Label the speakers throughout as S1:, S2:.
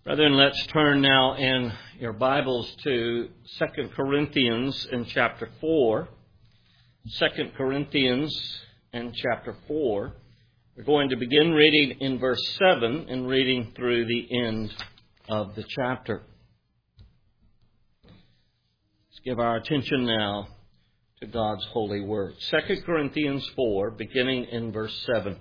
S1: Brethren, let's turn now in your Bibles to 2 Corinthians in chapter 4. 2 Corinthians in chapter 4. We're going to begin reading in verse 7 and reading through the end of the chapter. Let's give our attention now to God's holy word. 2 Corinthians 4, beginning in verse 7.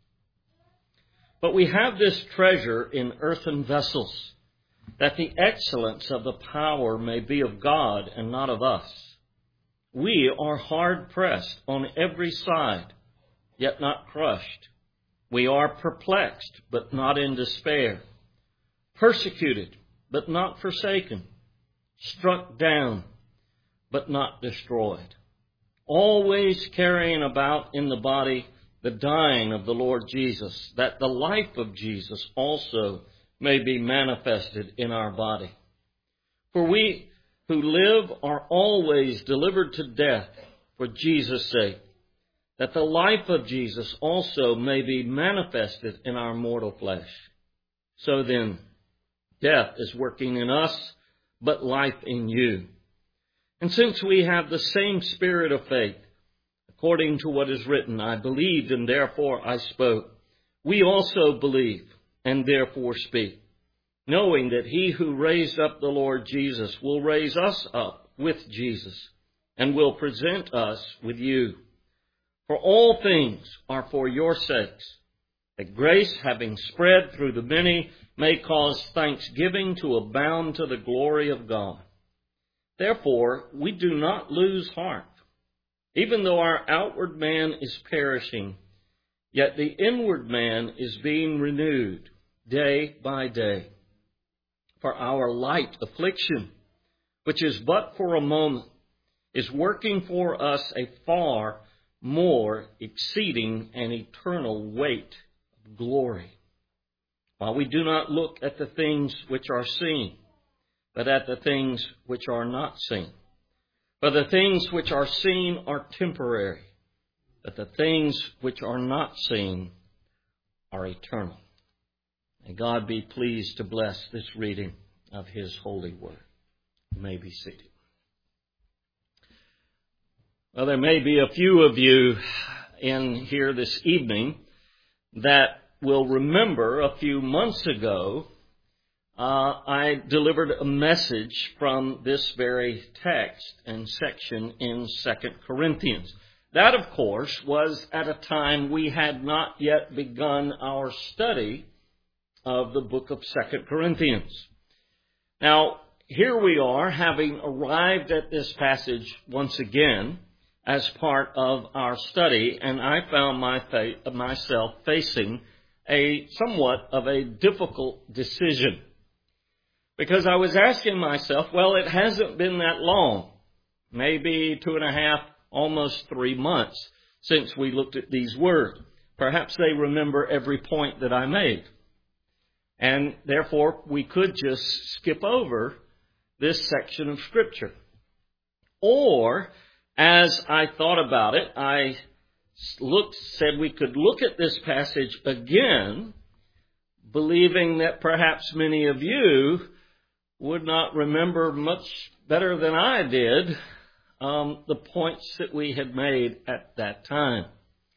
S1: But we have this treasure in earthen vessels, that the excellence of the power may be of God and not of us. We are hard pressed on every side, yet not crushed. We are perplexed, but not in despair. Persecuted, but not forsaken. Struck down, but not destroyed. Always carrying about in the body the dying of the Lord Jesus, that the life of Jesus also may be manifested in our body. For we who live are always delivered to death for Jesus' sake, that the life of Jesus also may be manifested in our mortal flesh. So then, death is working in us, but life in you. And since we have the same spirit of faith, according to what is written, I believed and therefore I spoke. We also believe and therefore speak, knowing that he who raised up the Lord Jesus will raise us up with Jesus and will present us with you. For all things are for your sakes, that grace, having spread through the many, may cause thanksgiving to abound to the glory of God. Therefore, we do not lose heart. Even though our outward man is perishing, yet the inward man is being renewed day by day. For our light affliction, which is but for a moment, is working for us a far more exceeding and eternal weight of glory. While we do not look at the things which are seen, but at the things which are not seen. For the things which are seen are temporary, but the things which are not seen are eternal. May God be pleased to bless this reading of His holy word. You may be seated. Well, there may be a few of you in here this evening that will remember a few months ago I delivered a message from this very text and section in 2 Corinthians. That, of course, was at a time we had not yet begun our study of the book of 2 Corinthians. Now, here we are, having arrived at this passage once again as part of our study, and I found myself facing somewhat of a difficult decision. Because I was asking myself, well, it hasn't been that long, maybe 2.5, almost 3 months since we looked at these words. Perhaps they remember every point that I made. And therefore, we could just skip over this section of Scripture. Or, as I thought about it, I said we could look at this passage again, believing that perhaps many of you would not remember much better than I did the points that we had made at that time.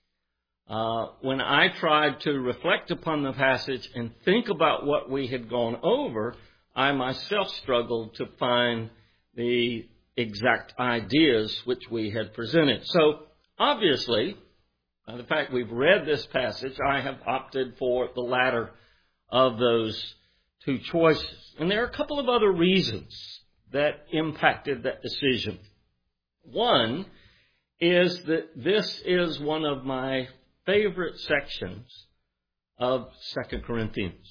S1: When I tried to reflect upon the passage and think about what we had gone over, I myself struggled to find the exact ideas which we had presented. So, obviously, the fact we've read this passage, I have opted for the latter of those two choices. And there are a couple of other reasons that impacted that decision. One is that this is one of my favorite sections of 2 Corinthians.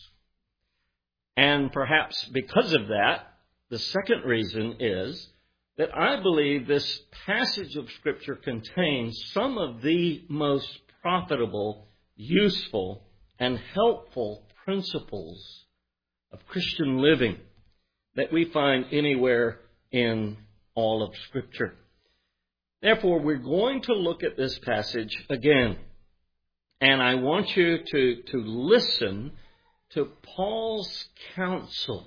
S1: And perhaps because of that, the second reason is that I believe this passage of Scripture contains some of the most profitable, useful, and helpful principles of Christian living that we find anywhere in all of Scripture. Therefore, we're going to look at this passage again. And I want you to listen to Paul's counsel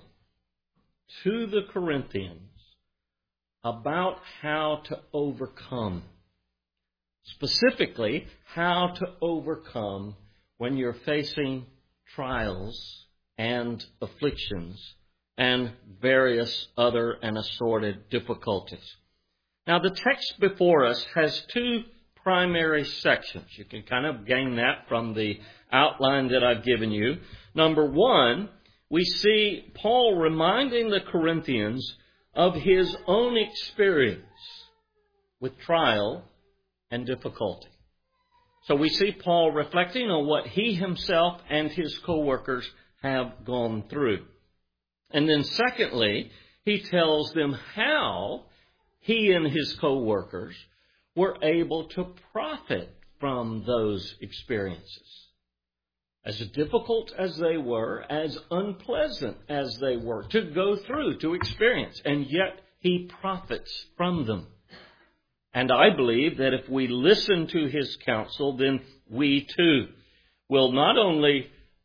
S1: to the Corinthians about how to overcome. Specifically, how to overcome when you're facing trials and afflictions and various other and assorted difficulties. Now, the text before us has two primary sections. You can kind of gain that from the outline that I've given you. Number one, we see Paul reminding the Corinthians of his own experience with trial and difficulty. So we see Paul reflecting on what he himself and his co-workers have gone through. And then secondly, he tells them how he and his co-workers were able to profit from those experiences. As difficult as they were, as unpleasant as they were to go through, to experience, and yet he profits from them. And I believe that if we listen to his counsel, then we too will not only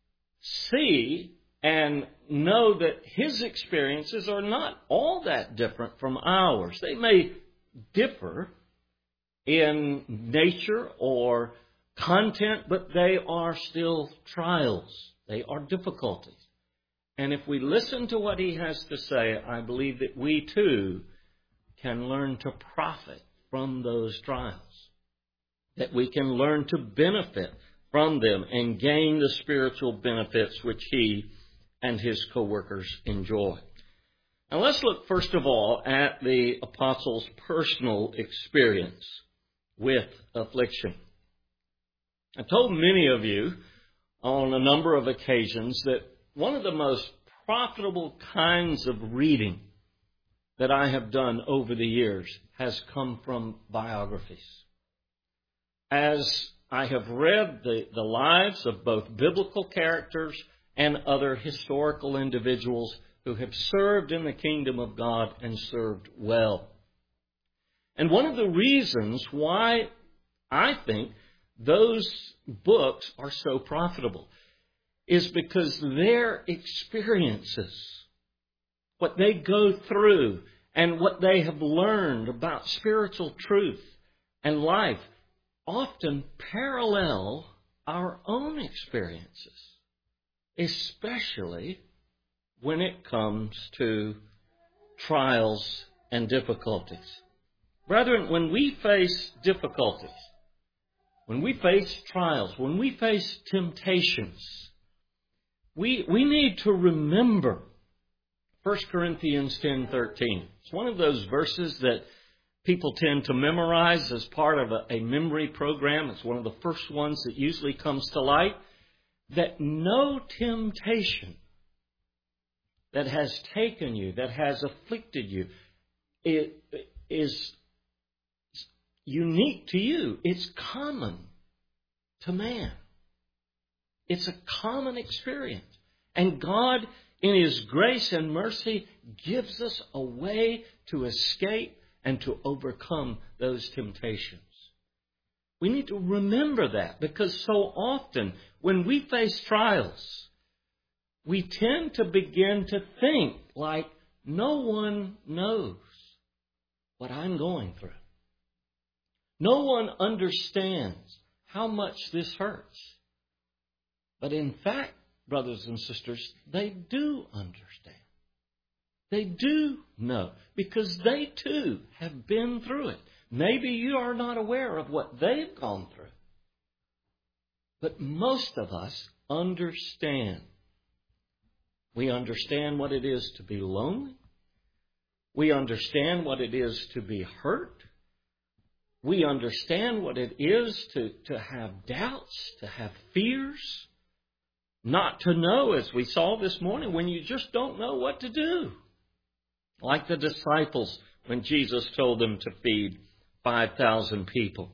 S1: see and know that his experiences are not all that different from ours. They may differ in nature or content, but they are still trials. They are difficulties. And if we listen to what he has to say, I believe that we too can learn to profit from those trials. That we can learn to benefit from them and gain the spiritual benefits which he and his co-workers enjoy. Now let's look first of all at the apostle's personal experience with affliction. I've told many of you on a number of occasions that one of the most profitable kinds of reading that I have done over the years has come from biographies. As I have read the lives of both biblical characters and other historical individuals who have served in the kingdom of God and served well. And one of the reasons why I think those books are so profitable is because their experiences, what they go through, and what they have learned about spiritual truth and life often parallel our own experiences, especially when it comes to trials and difficulties. Brethren, when we face difficulties, when we face trials, when we face temptations, we need to remember 1 Corinthians 10:13. It's one of those verses that people tend to memorize as part of a memory program. It's one of the first ones that usually comes to light. That no temptation that has taken you, that has afflicted you, it is unique to you. It's common to man. It's a common experience. And God, in His grace and mercy, gives us a way to escape and to overcome those temptations. We need to remember that, because so often when we face trials, we tend to begin to think like no one knows what I'm going through. No one understands how much this hurts. But in fact, brothers and sisters, they do understand. They do know, because they too have been through it. Maybe you are not aware of what they've gone through. But most of us understand. We understand what it is to be lonely. We understand what it is to be hurt. We understand what it is to have doubts, to have fears, not to know, as we saw this morning, when you just don't know what to do. Like the disciples when Jesus told them to feed 5,000 people.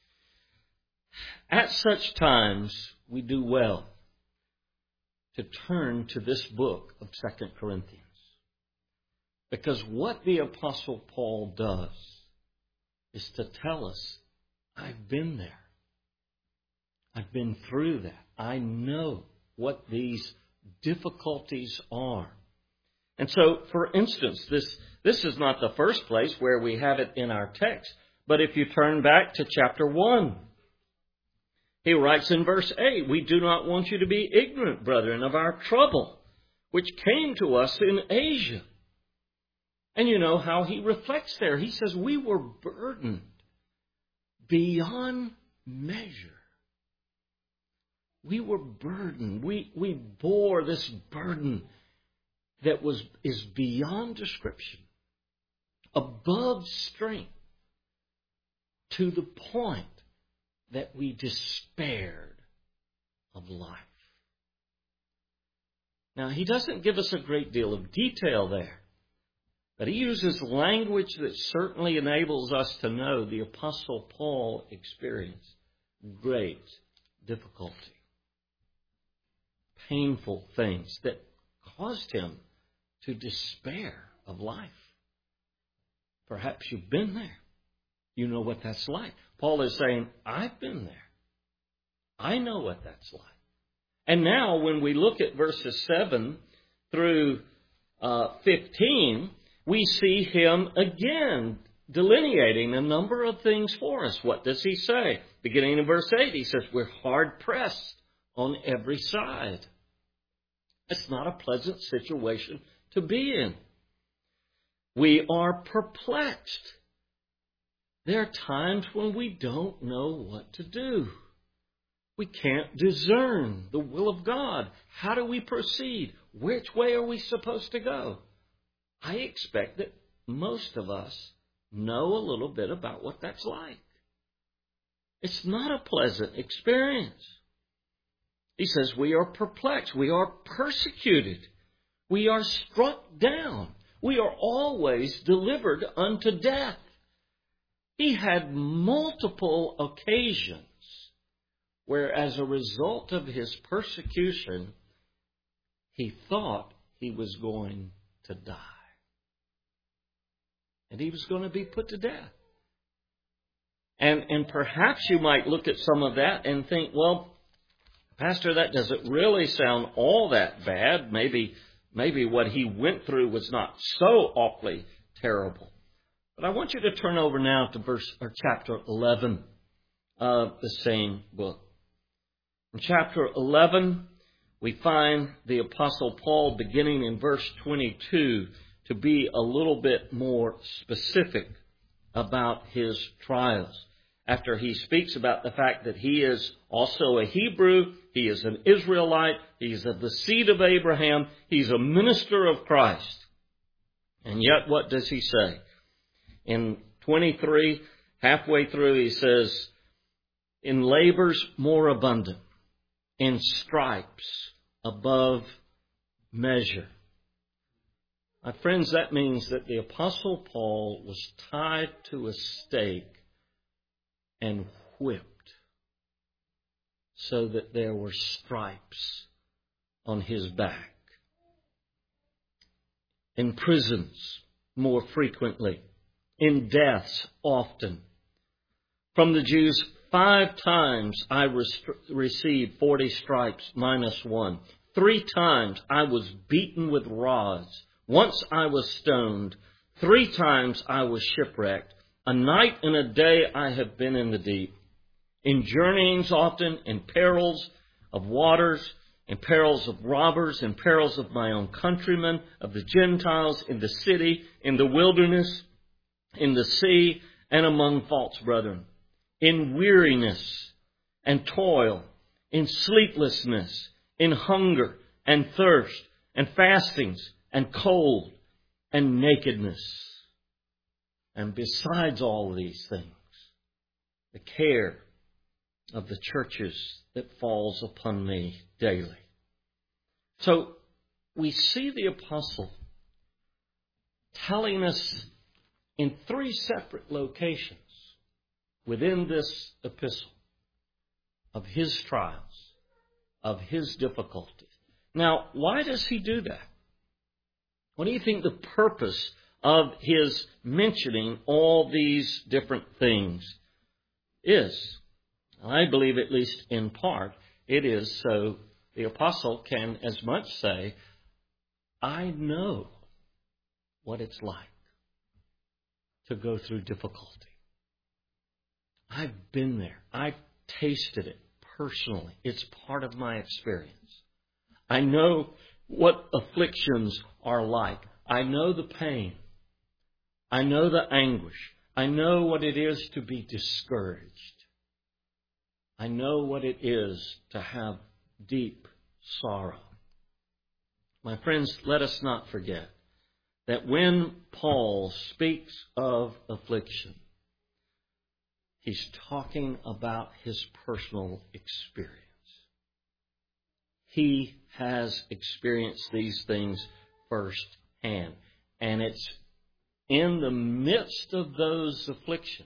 S1: At such times, we do well to turn to this book of 2 Corinthians. Because what the Apostle Paul does is to tell us, I've been there. I've been through that. I know what these difficulties are. And so, for instance, this is not the first place where we have it in our text, but if you turn back to chapter 1, he writes in verse 8, "We do not want you to be ignorant, brethren, of our trouble, which came to us in Asia." And you know how he reflects there. He says, we were burdened beyond measure. We were burdened. We bore this burden that is beyond description, above strength, to the point that we despaired of life. Now, he doesn't give us a great deal of detail there, but he uses language that certainly enables us to know the Apostle Paul experienced great difficulty, painful things that caused him to despair of life. Perhaps you've been there. You know what that's like. Paul is saying, I've been there. I know what that's like. And now when we look at verses 7 through 15, we see him again delineating a number of things for us. What does he say? Beginning in verse 8, he says, we're hard pressed on every side. It's not a pleasant situation to be in. We are perplexed. There are times when we don't know what to do. We can't discern the will of God. How do we proceed? Which way are we supposed to go? I expect that most of us know a little bit about what that's like. It's not a pleasant experience. He says we are perplexed. We are persecuted. We are struck down. We are always delivered unto death. He had multiple occasions where, as a result of his persecution, he thought he was going to die. And he was going to be put to death. And perhaps you might look at some of that and think, well, Pastor, that doesn't really sound all that bad. Maybe what he went through was not so awfully terrible. But I want you to turn over now to chapter 11 of the same book. In chapter 11, we find the Apostle Paul beginning in verse 22 to be a little bit more specific about his trials. After he speaks about the fact that he is also a Hebrew, he is an Israelite, he's of the seed of Abraham, he's a minister of Christ. And yet what does he say? In 23, halfway through, he says, in labors more abundant, in stripes above measure. My friends, that means that the Apostle Paul was tied to a stake and whipped so that there were stripes on his back. In prisons more frequently. In deaths often. From the Jews, 5 times I received 40 stripes minus 1. 3 times I was beaten with rods. Once I was stoned. 3 times I was shipwrecked. A night and a day I have been in the deep. In journeyings often, in perils of waters, in perils of robbers, in perils of my own countrymen, of the Gentiles, in the city, in the wilderness, in the sea, and among false brethren. In weariness and toil, in sleeplessness, in hunger and thirst, and fastings, and cold, and nakedness. And besides all these things, the care of the churches that falls upon me daily. So we see the apostle telling us in 3 separate locations within this epistle of his trials, of his difficulties. Now, why does he do that? What do you think the purpose of his mentioning all these different things is? I believe, at least in part, it is so the apostle can as much say, I know what it's like to go through difficulty. I've been there. I've tasted it personally. It's part of my experience. I know what afflictions are like. I know the pain. I know the anguish. I know what it is to be discouraged. I know what it is to have deep sorrow. My friends, let us not forget that when Paul speaks of affliction, he's talking about his personal experience. He has experienced these things firsthand. And it's in the midst of those afflictions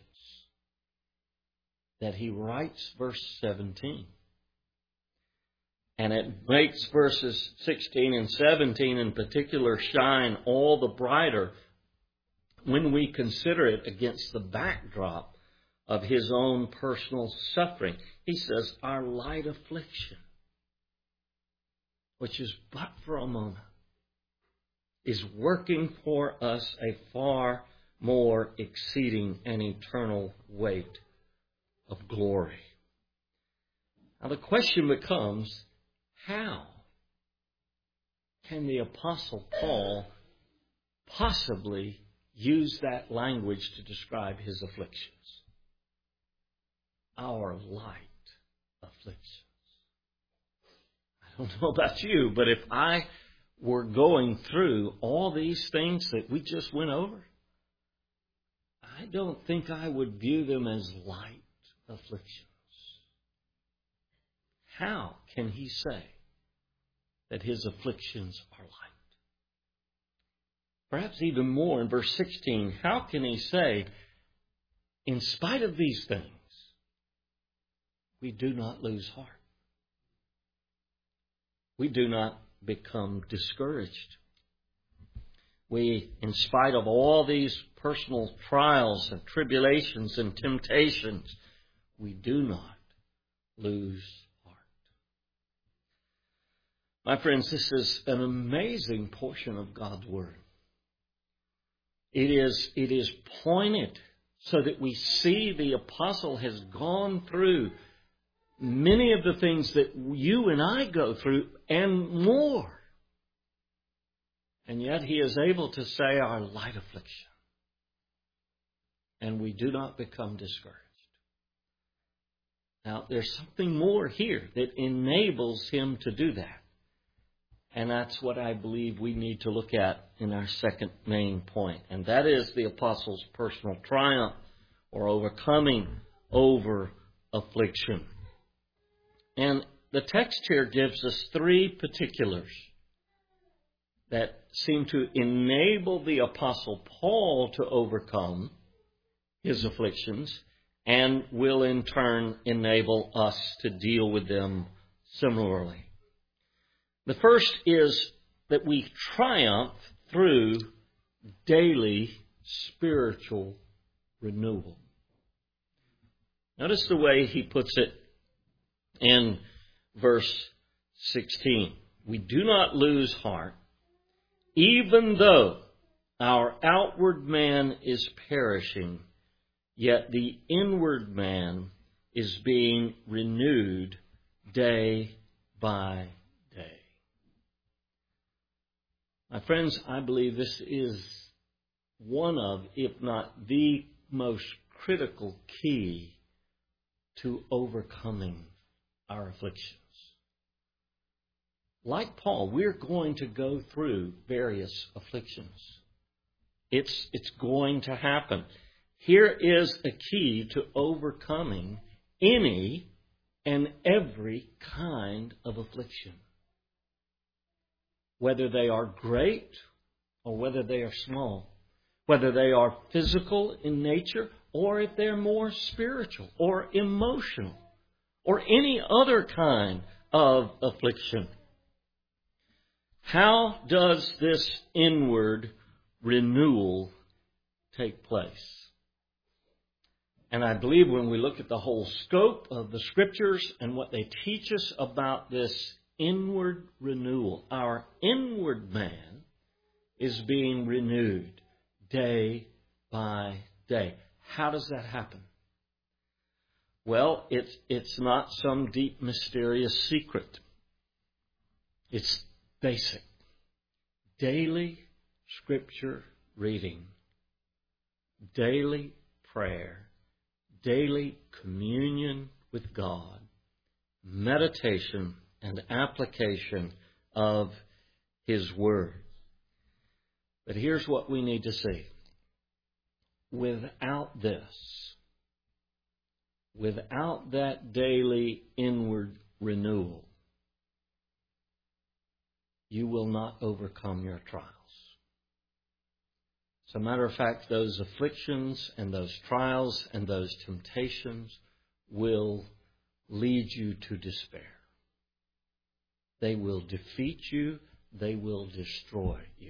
S1: that he writes verse 17. And it makes verses 16 and 17 in particular shine all the brighter when we consider it against the backdrop of his own personal suffering. He says, our light affliction, which is but for a moment, is working for us a far more exceeding and eternal weight of glory. Now the question becomes, how can the Apostle Paul possibly use that language to describe his afflictions? Our light afflictions. I don't know about you, but if I were going through all these things that we just went over, I don't think I would view them as light afflictions. How can he say that his afflictions are light? Perhaps even more in verse 16, how can he say, in spite of these things, we do not lose heart? We do not become discouraged. We, in spite of all these personal trials and tribulations and temptations, we do not lose heart. My friends, this is an amazing portion of God's Word. It is pointed so that we see the apostle has gone through many of the things that you and I go through and more. And yet he is able to say our light affliction. And we do not become discouraged. Now, there's something more here that enables him to do that. And that's what I believe we need to look at in our second main point. And that is the apostle's personal triumph or overcoming over affliction. And the text here gives us three particulars that seem to enable the Apostle Paul to overcome his afflictions and will in turn enable us to deal with them similarly. The first is that we triumph through daily spiritual renewal. Notice the way he puts it in verse 16. We do not lose heart, even though our outward man is perishing, yet the inward man is being renewed day by day. My friends, I believe this is one of, if not the most critical key to overcoming our afflictions. Like Paul, we're going to go through various afflictions. It's going to happen. Here is a key to overcoming any and every kind of affliction. Whether they are great or whether they are small. Whether they are physical in nature or if they're more spiritual or emotional or any other kind of affliction. How does this inward renewal take place? And I believe when we look at the whole scope of the Scriptures and what they teach us about this inward renewal. Our inward man is being renewed day by day. How does that happen? Well, it's not some deep, mysterious secret. It's basic. Daily Scripture reading, daily prayer, daily communion with God, meditation and application of His Word. But here's what we need to see. Without this, without that daily inward renewal, you will not overcome your trials. As a matter of fact, those afflictions and those trials and those temptations will lead you to despair. They will defeat you. They will destroy you.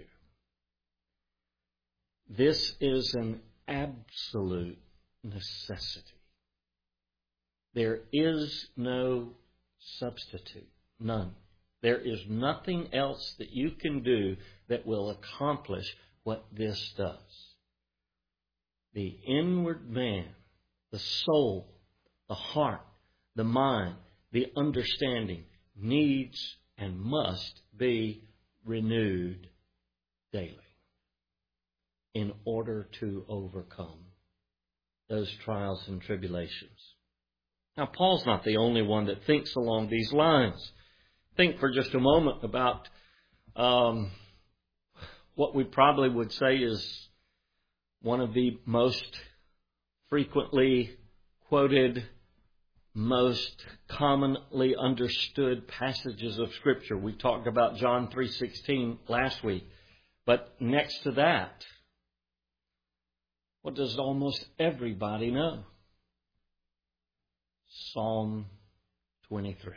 S1: This is an absolute necessity. There is no substitute. None. There is nothing else that you can do that will accomplish what this does. The inward man, the soul, the heart, the mind, the understanding needs and must be renewed daily in order to overcome those trials and tribulations. Now, Paul's not the only one that thinks along these lines. Think for just a moment about what we probably would say is one of the most frequently quoted, most commonly understood passages of Scripture. We talked about John 3:16 last week. But next to that, what does almost everybody know? Psalm 23.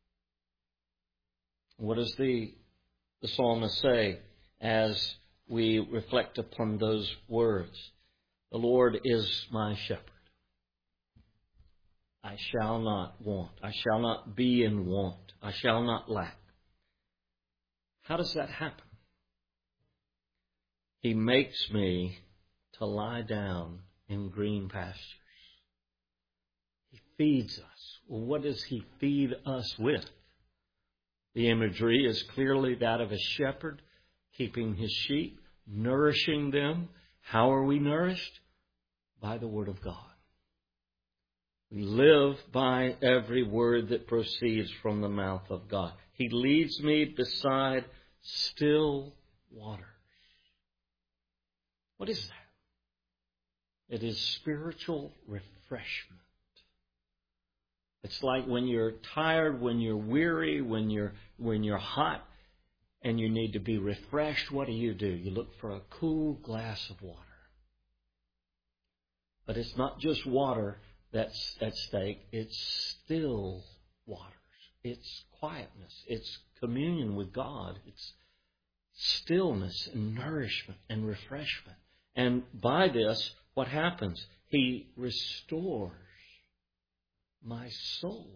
S1: What does the psalmist say as we reflect upon those words? The Lord is my shepherd. I shall not want. I shall not be in want. I shall not lack. How does that happen? He makes me to lie down in green pastures. He feeds us. Well, what does He feed us with? The imagery is clearly that of a shepherd keeping his sheep, nourishing them. How are we nourished? By the Word of God. We live by every word that proceeds from the mouth of God. He leads me beside still waters. What is that? It is spiritual refreshment. It's like when you're tired, when you're weary, when you're hot, and you need to be refreshed. What do? You look for a cool glass of water. But it's not just water that's at stake. It's still waters. It's quietness. It's communion with God. It's stillness and nourishment and refreshment. And by this, what happens? He restores my soul.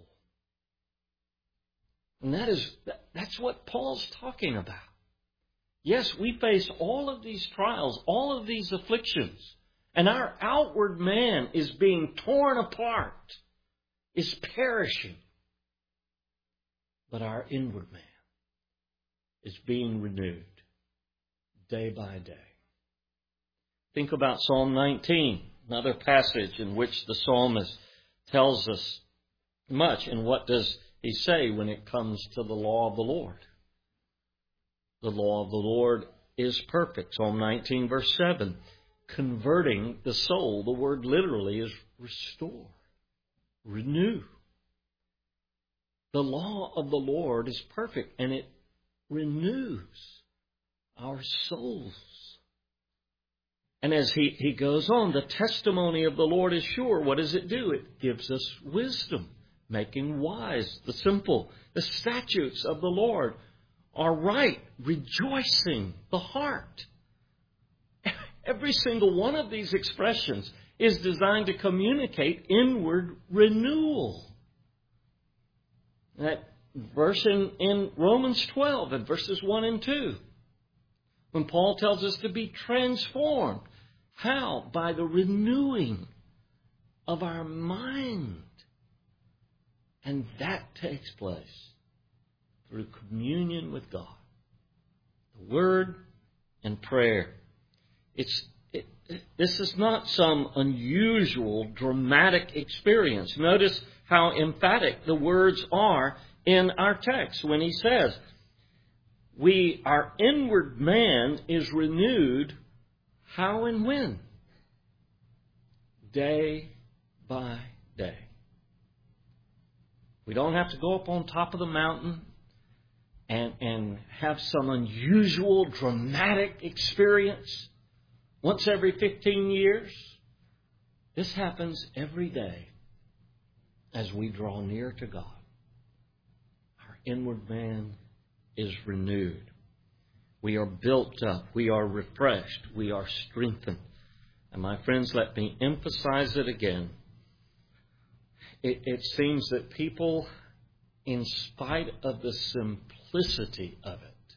S1: And that's what Paul's talking about. Yes, we face all of these trials, all of these afflictions, and our outward man is being torn apart, is perishing. But our inward man is being renewed day by day. Think about Psalm 19, another passage in which the psalmist tells us much. And what does he say when it comes to the law of the Lord? The law of the Lord is perfect. Psalm 19, verse 7. Converting the soul. The word literally is restore, renew. The law of the Lord is perfect, and it renews our souls. And as he goes on, the testimony of the Lord is sure. What does it do? It gives us wisdom, making wise the simple. The statutes of the Lord are right, rejoicing the heart. Every single one of these expressions is designed to communicate inward renewal. That verse in Romans 12 and verses 1 and 2. When Paul tells us to be transformed. How? By the renewing of our mind. And that takes place through communion with God. The Word and prayer. This is not some unusual, dramatic experience. Notice how emphatic the words are in our text when he says, our inward man is renewed. How and when? Day by day. We don't have to go up on top of the mountain and have some unusual, dramatic experience once every 15 years. This happens every day as we draw near to God. Our inward man is renewed. We are built up. We are refreshed. We are strengthened. And my friends, let me emphasize it again. It seems that people, in spite of the simplicity of it,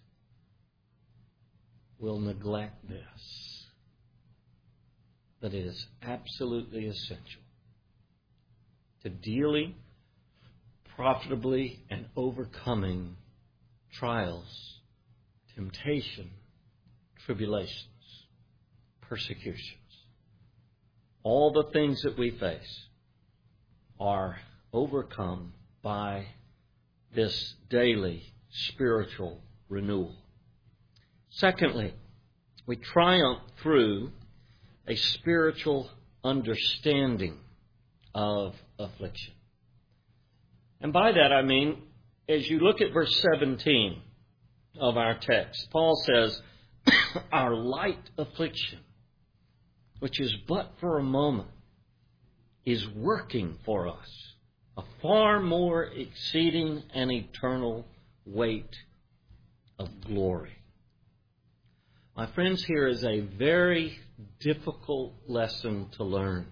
S1: will neglect this. But it is absolutely essential to dealing profitably and overcoming trials, temptation, tribulations, persecutions. All the things that we face are overcome by this daily spiritual renewal. Secondly, we triumph through a spiritual understanding of affliction. And by that I mean, as you look at verse 17 of our text, Paul says, our light affliction, which is but for a moment, is working for us a far more exceeding and eternal weight of glory. My friends, here is a very difficult lesson to learn.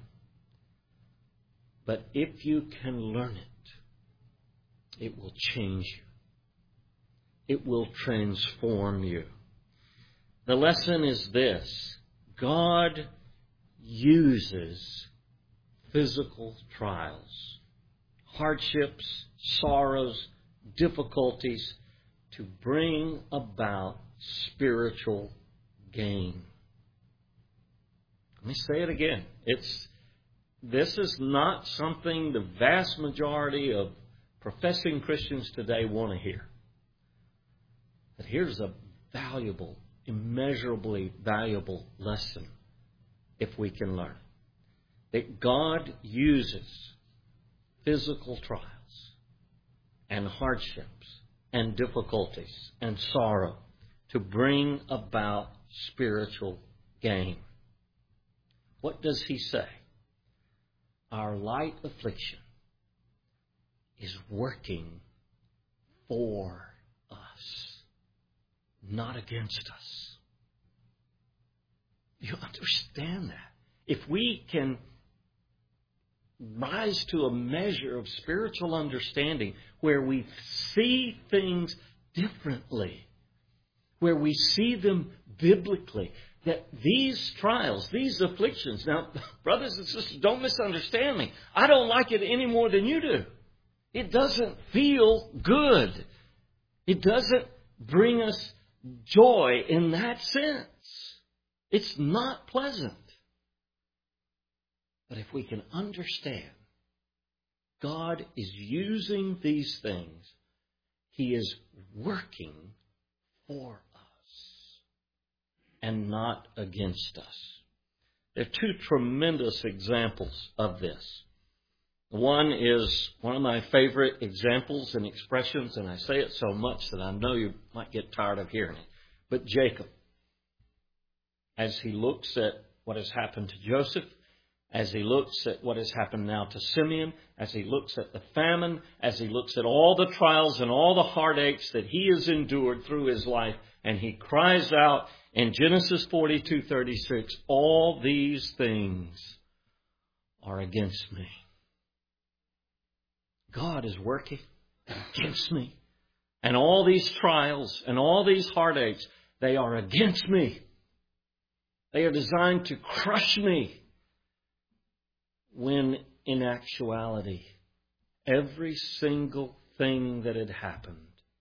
S1: But if you can learn it, it will change you. It will transform you. The lesson is this: God uses physical trials, hardships, sorrows, difficulties to bring about spiritual gain. Let me say it again. This is not something the vast majority of professing Christians today want to hear. But here's a valuable, immeasurably valuable lesson if we can learn it. That God uses physical trials and hardships and difficulties and sorrow to bring about spiritual gain. What does he say? Our light affliction is working for us, not against us. You understand that? If we can rise to a measure of spiritual understanding where we see things differently, where we see them biblically, that these trials, these afflictions, now, brothers and sisters, don't misunderstand me. I don't like it any more than you do. It doesn't feel good. It doesn't bring us joy in that sense. It's not pleasant. But if we can understand God is using these things, He is working for us and not against us. There are two tremendous examples of this. One is one of my favorite examples and expressions, and I say it so much that I know you might get tired of hearing it. But Jacob, as he looks at what has happened to Joseph, as he looks at what has happened now to Simeon, as he looks at the famine, as he looks at all the trials and all the heartaches that he has endured through his life, and he cries out in Genesis 42:36, all these things are against me. God is working. against me. And all these trials and all these heartaches, they are against me. They are designed to crush me. When in actuality, every single thing that had happened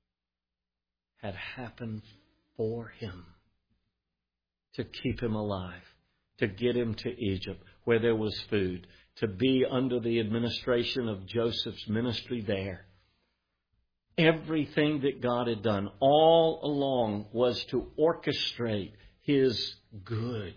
S1: for him, to keep him alive, to get him to Egypt where there was food, to be under the administration of Joseph's ministry there. Everything that God had done all along was to orchestrate His good.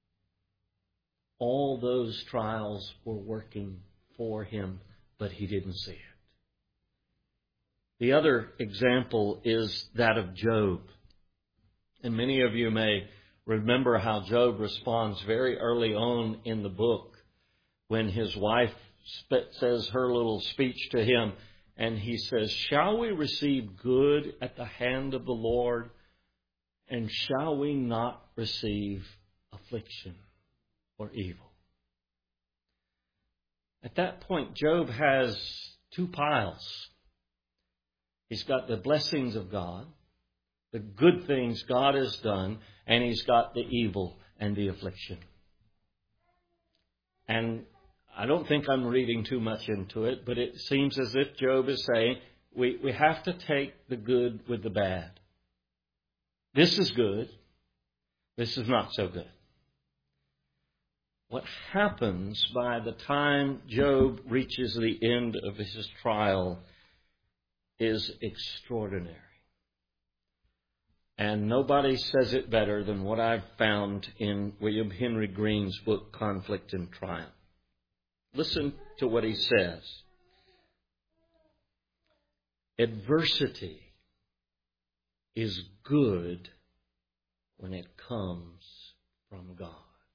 S1: All those trials were working for him, but he didn't see it. The other example is that of Job. And many of you may remember how Job responds very early on in the book when his wife says her little speech to him, and he says, "Shall we receive good at the hand of the Lord, and shall we not receive affliction or evil?" At that point, Job has two piles. He's got the blessings of God, the good things God has done, and he's got the evil and the affliction. And I don't think I'm reading too much into it, but it seems as if Job is saying, we have to take the good with the bad. This is good. This is not so good. What happens by the time Job reaches the end of his trial is extraordinary. And nobody says it better than what I've found in William Henry Green's book, Conflict and Triumph. Listen to what he says. Adversity is good when it comes from God.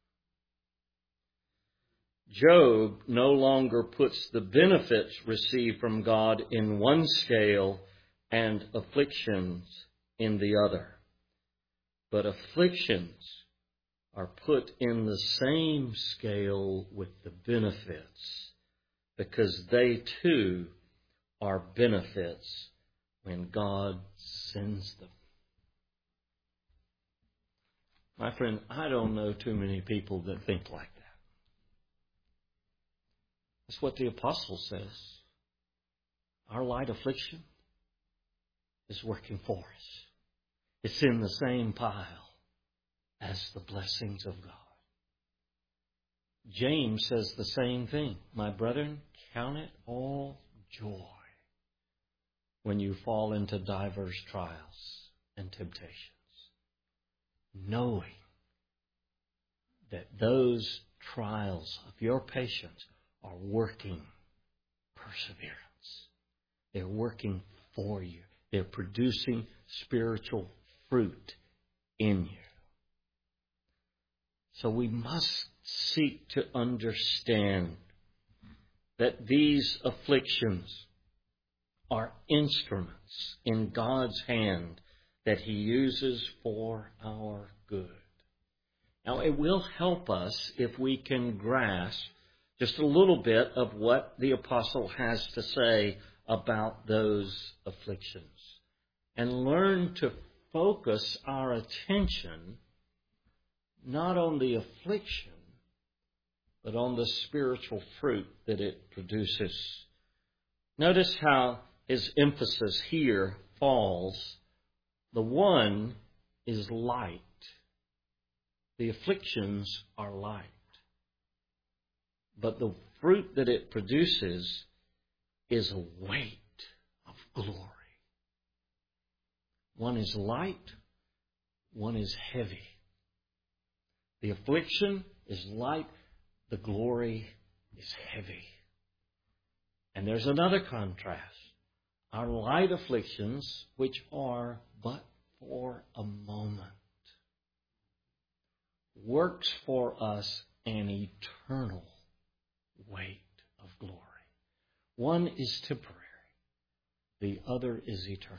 S1: Job no longer puts the benefits received from God in one scale and afflictions in the other. But afflictions are put in the same scale with the benefits, because they too are benefits when God sends them. My friend, I don't know too many people that think like that. That's what the apostle says. Our light affliction is working for us. It's in the same pile as the blessings of God. James says the same thing. My brethren, count it all joy when you fall into diverse trials and temptations, knowing that those trials of your patience are working perseverance. They're working for you. They're producing spiritual fruit in you. So we must seek to understand that these afflictions are instruments in God's hand that He uses for our good. Now, it will help us if we can grasp just a little bit of what the apostle has to say about those afflictions and learn to focus our attention not on the affliction, but on the spiritual fruit that it produces. Notice how his emphasis here falls. The one is light. The afflictions are light. But the fruit that it produces is a weight of glory. One is light, one is heavy. The affliction is light, the glory is heavy. And there's another contrast. Our light afflictions, which are but for a moment, works for us an eternal weight of glory. One is temporary. The other is eternal.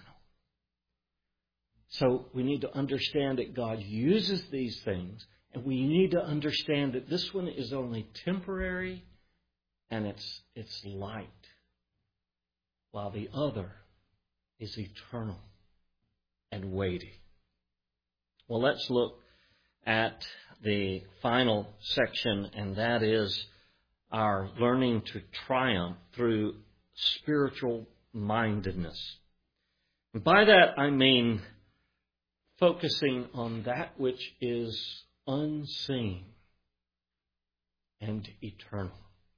S1: So we need to understand that God uses these things, and we need to understand that this one is only temporary and it's light. while the other is eternal and weighty. Well, let's look at the final section, and that is our learning to triumph through spiritual mindedness. And by that I mean focusing on that which is unseen and eternal.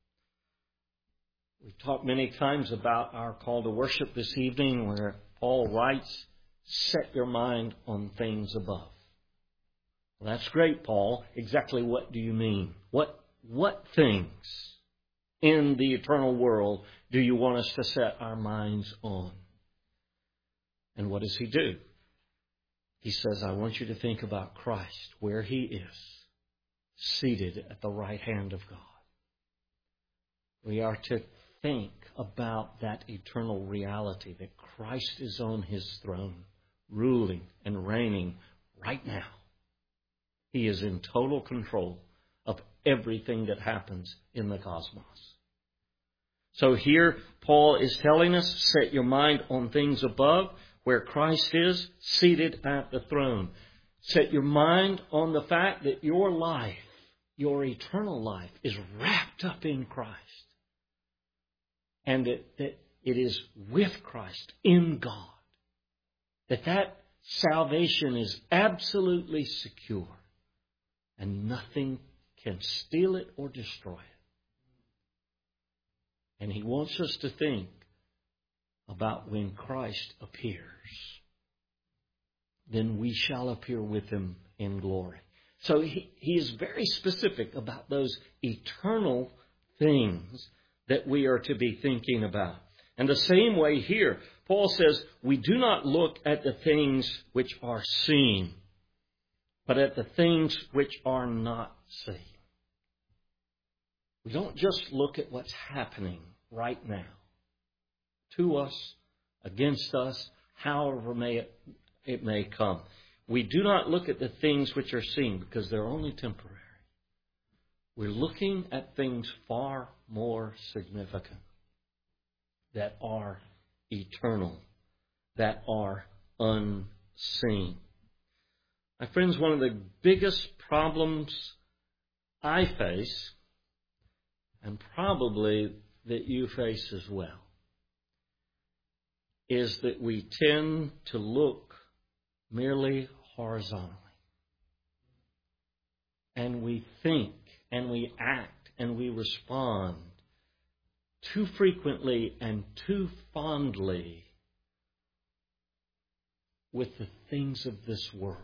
S1: We've talked many times about our call to worship this evening, where Paul writes, "Set your mind on things above." Well, that's great, Paul. Exactly what do you mean? What things in the eternal world do you want us to set our minds on? And what does he do? He says, I want you to think about Christ, where he is, seated at the right hand of God. We are to think about that eternal reality, that Christ is on his throne, ruling and reigning right now. He is in total control of everything that happens in the cosmos. So here, Paul is telling us, set your mind on things above, where Christ is, seated at the throne. Set your mind on the fact that your life, your eternal life, is wrapped up in Christ. And that it is with Christ, in God. That salvation is absolutely secure. And nothing can steal it or destroy it. And he wants us to think about when Christ appears. Then we shall appear with him in glory. So he is very specific about those eternal things that we are to be thinking about. And the same way here, Paul says, we do not look at the things which are seen, but at the things which are not seen. We don't just look at what's happening right now, to us, against us, however it may come. We do not look at the things which are seen because they're only temporary. We're looking at things far more significant that are eternal, that are unseen. My friends, one of the biggest problems I face, and probably that you face as well, is that we tend to look merely horizontally. And we think, and we act, and we respond too frequently and too fondly with the things of this world.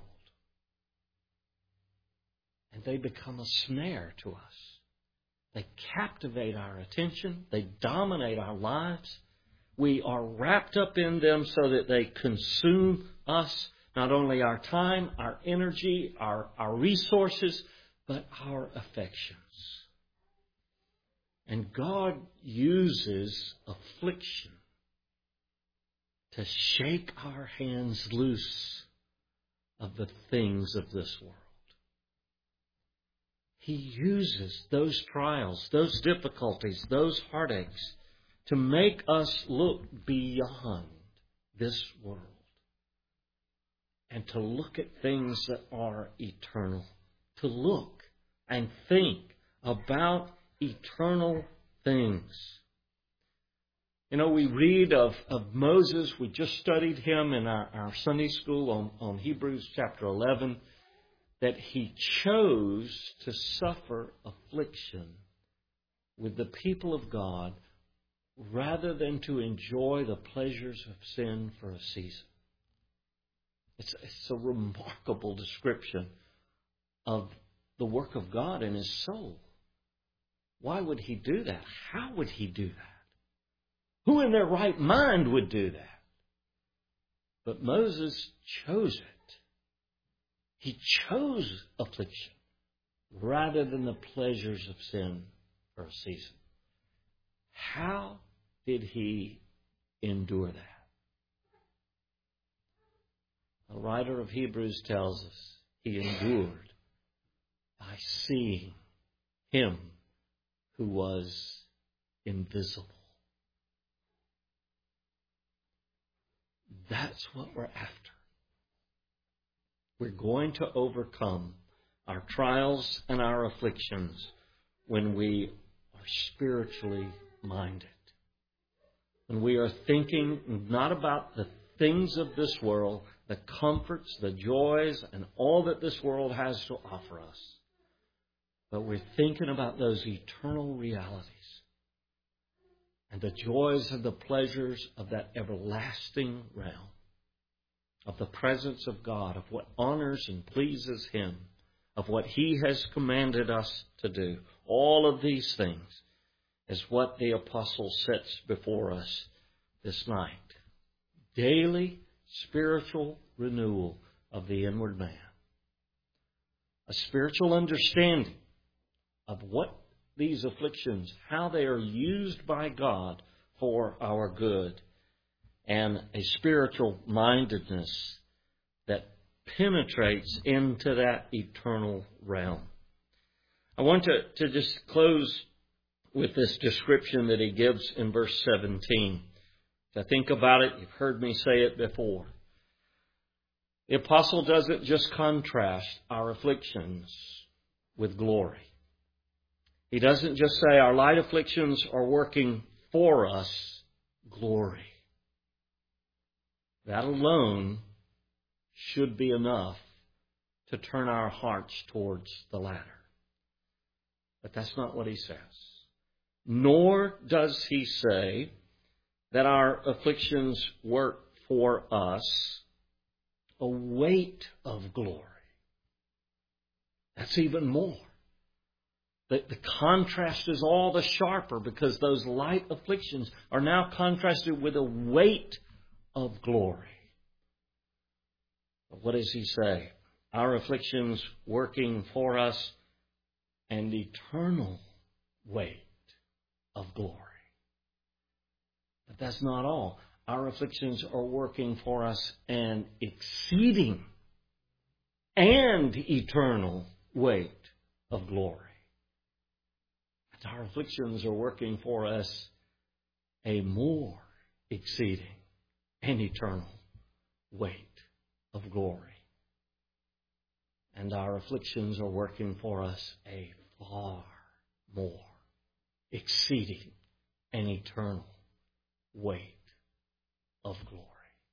S1: And they become a snare to us. They captivate our attention. They dominate our lives. We are wrapped up in them so that they consume us, not only our time, our energy, our resources, but our affections. And God uses affliction to shake our hands loose of the things of this world. He uses those trials, those difficulties, those heartaches to make us look beyond this world and to look at things that are eternal, to look and think about eternal things. You know, we read of Moses. We just studied him in our Sunday school on Hebrews chapter 11. That he chose to suffer affliction with the people of God rather than to enjoy the pleasures of sin for a season. It's a remarkable description of the work of God in his soul. Why would he do that? How would he do that? Who in their right mind would do that? But Moses chose it. He chose affliction rather than the pleasures of sin for a season. How did he endure that? The writer of Hebrews tells us he endured by seeing him who was invisible. That's what we're after. We're going to overcome our trials and our afflictions when we are spiritually minded. When we are thinking not about the things of this world, the comforts, the joys, and all that this world has to offer us, but we're thinking about those eternal realities and the joys and the pleasures of that everlasting realm, of the presence of God, of what honors and pleases Him, of what He has commanded us to do. All of these things is what the apostle sets before us this night. Daily spiritual renewal of the inward man. A spiritual understanding of what these afflictions, how they are used by God for our good, and a spiritual mindedness that penetrates into that eternal realm. I want to just close with this description that he gives in verse 17. To think about it, you've heard me say it before. The apostle doesn't just contrast our afflictions with glory. He doesn't just say our light afflictions are working for us glory. That alone should be enough to turn our hearts towards the latter. But that's not what he says. Nor does he say that our afflictions work for us a weight of glory. That's even more. The contrast is all the sharper because those light afflictions are now contrasted with a weight of glory. But what does he say? Our afflictions working for us an eternal weight of glory. But that's not all. Our afflictions are working for us an exceeding and eternal weight of glory. Our afflictions are working for us a more exceeding and eternal weight of glory. And our afflictions are working for us a far more exceeding and eternal weight of glory.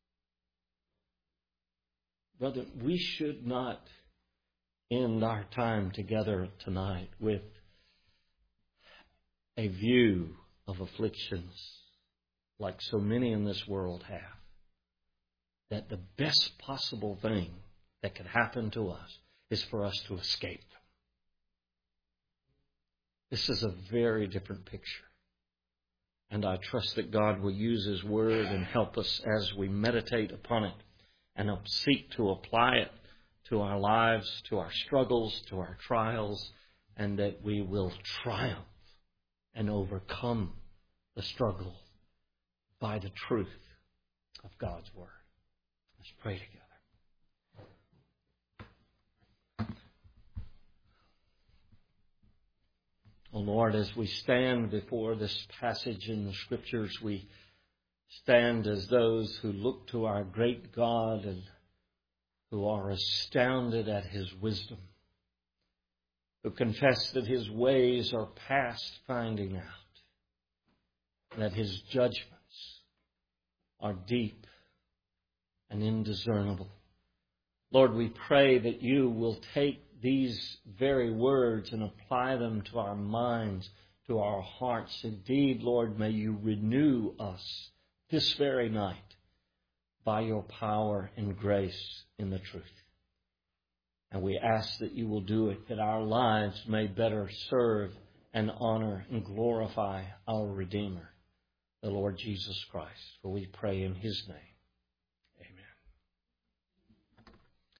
S1: Brother, we should not end our time together tonight with a view of afflictions like so many in this world have. That the best possible thing that could happen to us is for us to escape them. This is a very different picture. And I trust that God will use His Word and help us as we meditate upon it and seek to apply it to our lives, to our struggles, to our trials, and that we will triumph and overcome the struggle by the truth of God's Word. Let's pray together. Oh Lord, as we stand before this passage in the Scriptures, we stand as those who look to our great God and who are astounded at His wisdom, who confess that His ways are past finding out, that His judgments are deep and indiscernible. Lord, we pray that You will take these very words and apply them to our minds, to our hearts. Indeed, Lord, may You renew us this very night by Your power and grace in the truth. And we ask that You will do it, that our lives may better serve and honor and glorify our Redeemer, the Lord Jesus Christ. For we pray in His name.